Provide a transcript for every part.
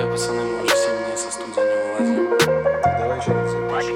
Пацаны, мы уже 7 дней со студии не вылазим. Давай еще раз.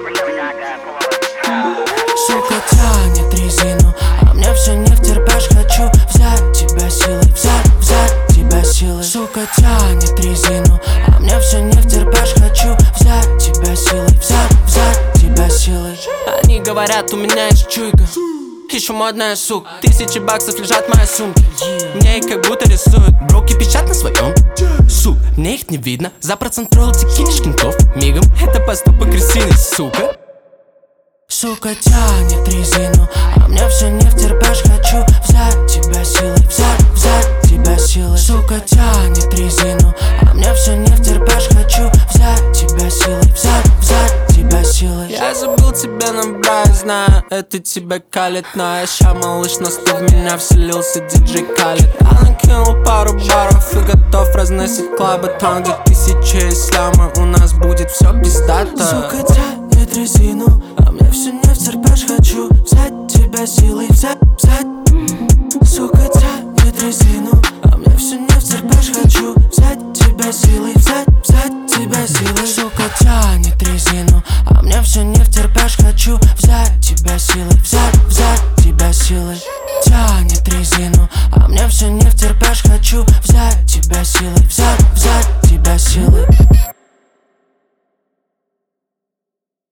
Сука тянет резину, а мне все не втерпешь. Хочу взять тебя силой, взять тебя силой. Сука тянет резину, а мне все не втерпешь. Хочу взять тебя силой, взять тебя силой. Они говорят, у меня есть чуйка, еще модная сука. 1000 баксов лежат в моей сумке, мне их как будто рисуют. Броки печат на своем, сук, мне их не видно. За процент роялти кинешь кентов мигом. Это поступок крысиный, сука. Сука тянет резину, а мне все не втерпешь. Хочу взять тебя силой, взять тебя силой. Сука тянет резину, а мне все не втерпешь. Хочу взять тебя силой, взять тебя силой. Я забыл тебя набрать, знаю, это тебя калит. Но я ща, малыш, на стол в меня вселился диджей Калит. Я накинул пару баров и готов разносить клабы. Там 2000 исляма, у нас будет все пиздато. Сука тянет резину, а мне все не втерпешь. Хочу взять тебя силой, взять. Сука тянет резину, а мне все не втерпешь. Хочу взять тебя силой, взять тебя силой. Сука тянет резину, а мне все не втерпешь. Хочу взять тебя силой, взять тебя силой.